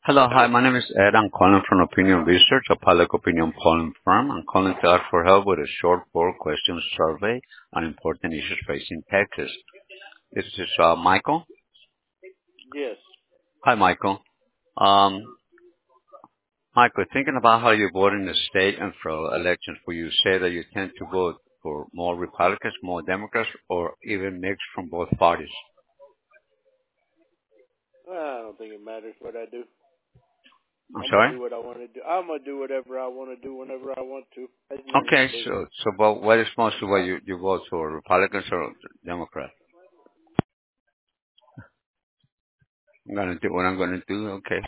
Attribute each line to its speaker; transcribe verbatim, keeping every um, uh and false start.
Speaker 1: Hello. Hi, my name is Ed. I'm calling from Opinion Research, a public opinion polling firm. I'm calling to ask for help with a short four-question survey on important issues facing Texas. This is uh, Michael.
Speaker 2: Yes.
Speaker 1: Hi, Michael. Um, Michael, thinking about how you vote in the state and for elections, will you say that you tend to vote for more Republicans, more Democrats, or even mixed from both parties?
Speaker 2: Well, I don't think it matters what I do.
Speaker 1: I'm
Speaker 2: I'm gonna
Speaker 1: sorry?
Speaker 2: do what I want to do. I'm gonna do whatever I want to do whenever I want to. That's none of your
Speaker 1: Okay,
Speaker 2: business.
Speaker 1: so so but what is mostly what you, you vote for, Republicans or Democrats? I'm gonna do what I'm gonna do. Okay.